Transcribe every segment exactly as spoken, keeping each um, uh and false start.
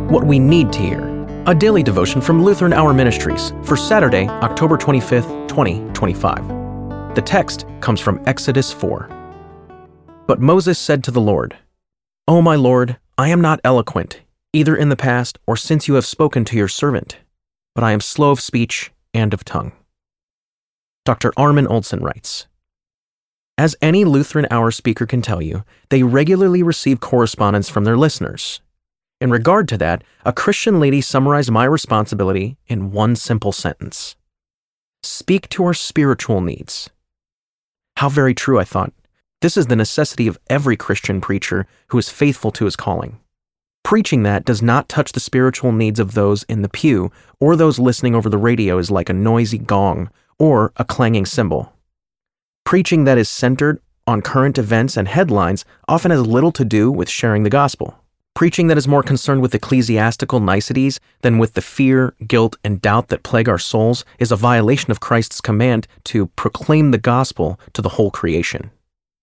What We Need to Hear, a daily devotion from Lutheran Hour Ministries for Saturday, October twenty-fifth, twenty twenty-five. The text comes from Exodus four. But Moses said to the Lord, O my Lord, I am not eloquent, either in the past or since you have spoken to your servant, but I am slow of speech and of tongue. Doctor Armin Olsen writes, as any Lutheran Hour speaker can tell you, they regularly receive correspondence from their listeners. In regard to that, a Christian lady summarized my responsibility in one simple sentence. Speak to our spiritual needs. How very true, I thought. This is the necessity of every Christian preacher who is faithful to his calling. Preaching that does not touch the spiritual needs of those in the pew or those listening over the radio is like a noisy gong or a clanging cymbal. Preaching that is centered on current events and headlines often has little to do with sharing the gospel. Preaching that is more concerned with ecclesiastical niceties than with the fear, guilt, and doubt that plague our souls is a violation of Christ's command to proclaim the gospel to the whole creation.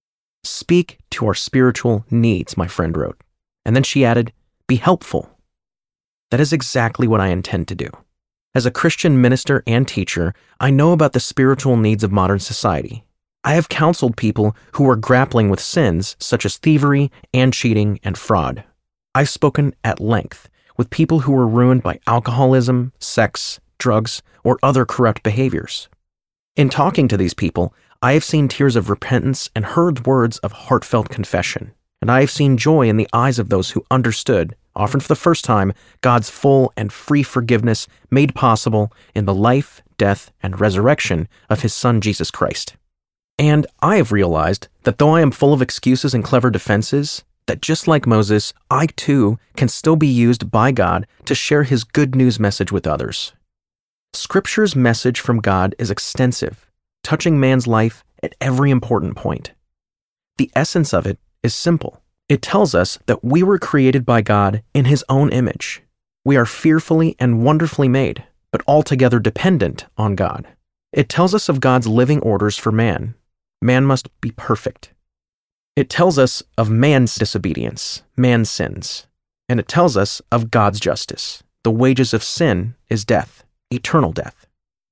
Speak to our spiritual needs, my friend wrote. And then she added, be helpful. That is exactly what I intend to do. As a Christian minister and teacher, I know about the spiritual needs of modern society. I have counseled people who are grappling with sins such as thievery and cheating and fraud. I've spoken at length with people who were ruined by alcoholism, sex, drugs, or other corrupt behaviors. In talking to these people, I have seen tears of repentance and heard words of heartfelt confession, and I have seen joy in the eyes of those who understood, often for the first time, God's full and free forgiveness made possible in the life, death, and resurrection of His Son Jesus Christ. And I have realized that though I am full of excuses and clever defenses, that just like Moses, I too can still be used by God to share His good news message with others. Scripture's message from God is extensive, touching man's life at every important point. The essence of it is simple. It tells us that we were created by God in His own image. We are fearfully and wonderfully made, but altogether dependent on God. It tells us of God's living orders for man. Man must be perfect. It tells us of man's disobedience, man's sins, and it tells us of God's justice. The wages of sin is death, eternal death.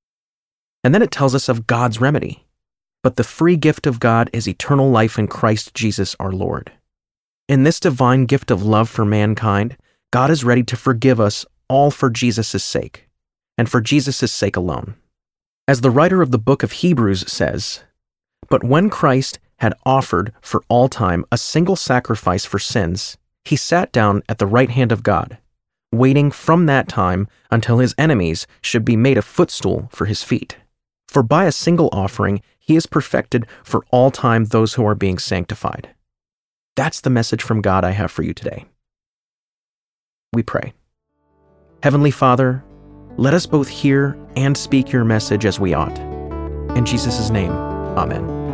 And then it tells us of God's remedy. But the free gift of God is eternal life in Christ Jesus our Lord. In this divine gift of love for mankind, God is ready to forgive us all for Jesus' sake, and for Jesus' sake alone. As the writer of the book of Hebrews says, but when Christ had offered for all time a single sacrifice for sins, He sat down at the right hand of God, waiting from that time until His enemies should be made a footstool for His feet. For by a single offering, He has perfected for all time those who are being sanctified. That's the message from God I have for you today. We pray. Heavenly Father, let us both hear and speak Your message as we ought. In Jesus' name, Amen.